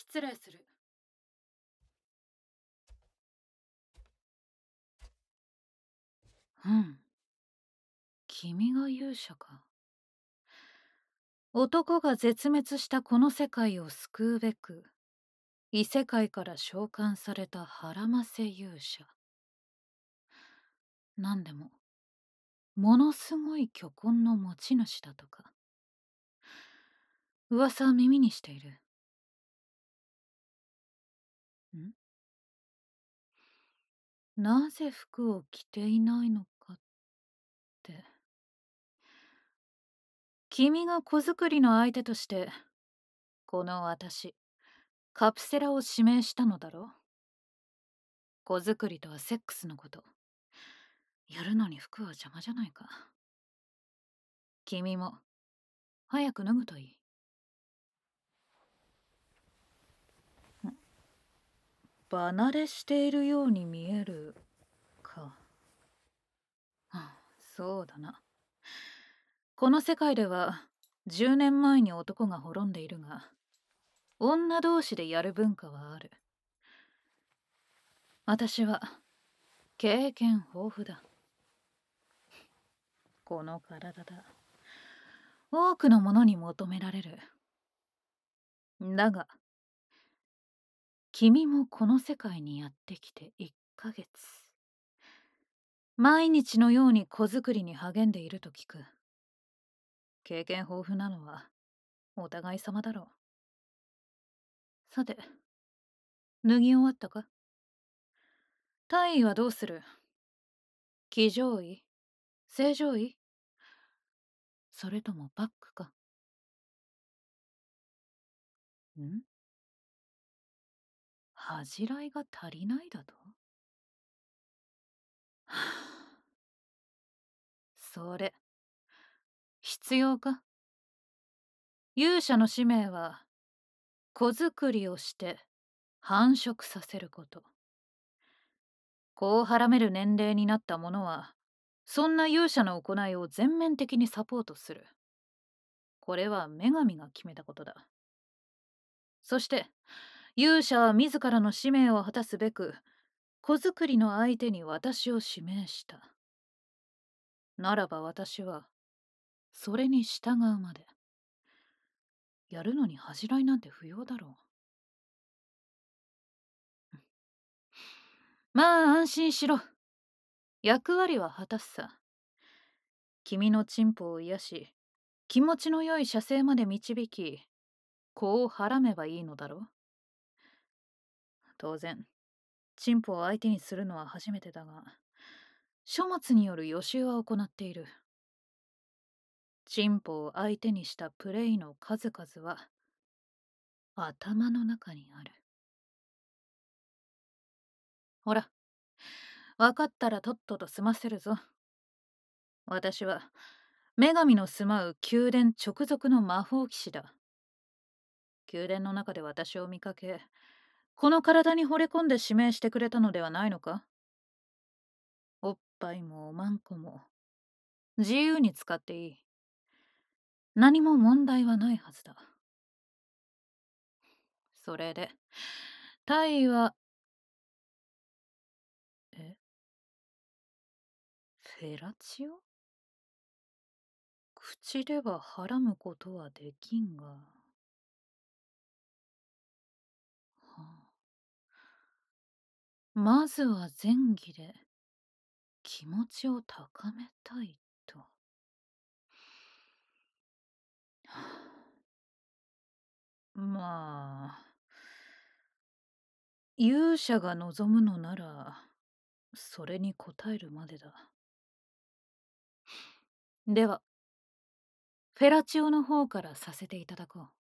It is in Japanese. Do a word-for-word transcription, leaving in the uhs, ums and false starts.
失礼する。うん。君が勇者か。男が絶滅したこの世界を救うべく、異世界から召喚された腹ませ勇者。なんでも、ものすごい巨根の持ち主だとか。噂は耳にしている。んなぜ服を着ていないのかって。君が子作りの相手として、この私、カプセラを指名したのだろう。子作りとはセックスのこと。やるのに服は邪魔じゃないか。君も、早く脱ぐといい。離れしているように見えるか。はあ、そうだな。この世界ではじゅうねんまえに男が滅んでいるが、女同士でやる文化はある。私は経験豊富だ。この体だ。多くのものに求められる。だが、君もこの世界にやってきていっかげつ。毎日のように子作りに励んでいると聞く。経験豊富なのはお互い様だろう。さて、脱ぎ終わったか？体位はどうする？騎乗位？正常位？それともバックか？ん？恥じらいが足りないだと？はあ、それ、必要か？勇者の使命は、子作りをして繁殖させること。子をはらめる年齢になった者は、そんな勇者の行いを全面的にサポートする。これは女神が決めたことだ。そして、勇者は自らの使命を果たすべく、子作りの相手に私を指名した。ならば私は、それに従うまで。やるのに恥じらいなんて不要だろう。まあ安心しろ。役割は果たすさ。君のチンポを癒し、気持ちの良い射精まで導き、子をはらめばいいのだろう。当然、チンポを相手にするのは初めてだが、書物による予習は行っている。チンポを相手にしたプレイの数々は、頭の中にある。ほら、分かったらとっとと済ませるぞ。私は、女神の住まう宮殿直属の魔法騎士だ。宮殿の中で私を見かけ、この体に惚れ込んで指名してくれたのではないのか？おっぱいもおまんこも、自由に使っていい。何も問題はないはずだ。それで、タイは、えフェラチオ？口でははらむことはできんが。はあ、まずは前儀で気持ちを高めたいと。はあ、まあ、勇者が望むのなら、それに応えるまでだ。では、フェラチオの方からさせていただこう。